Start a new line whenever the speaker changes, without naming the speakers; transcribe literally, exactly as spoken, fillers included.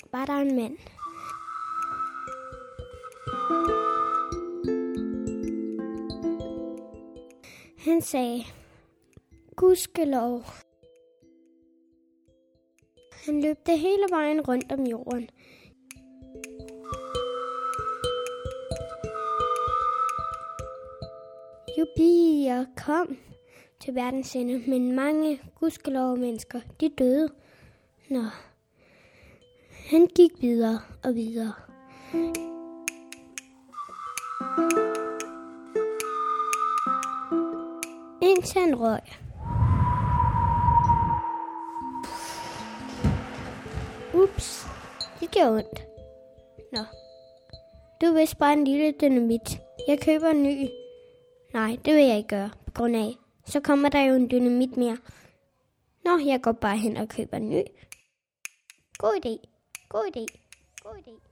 var der en mand. Han sagde, gudskelov. Han løbte hele vejen rundt om jorden. Jubi, og kom til verdens ende, men mange gudskelov mennesker, de døde. Nå, han gik videre og videre. Indtil han røg. Ups, det gjorde ondt. Nå, du er vist bare en lille dynamit. Jeg køber en ny. Nej, det vil jeg ikke gøre, på grund af. Så kommer der jo en dynamit mere. Nå, jeg går bare hen og køber en ny. God idé, god idé, god idé.